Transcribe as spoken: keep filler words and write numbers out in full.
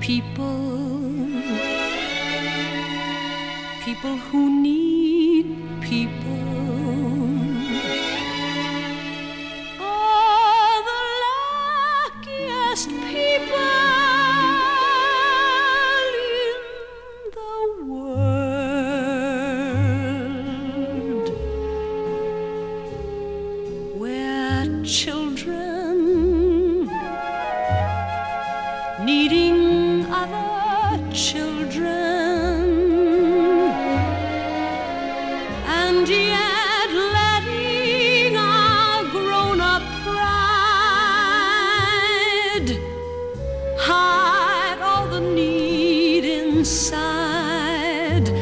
people, people who need people, are the luckiest people in the world, where children needing other children, and yet letting our grown-up pride hide all the need inside,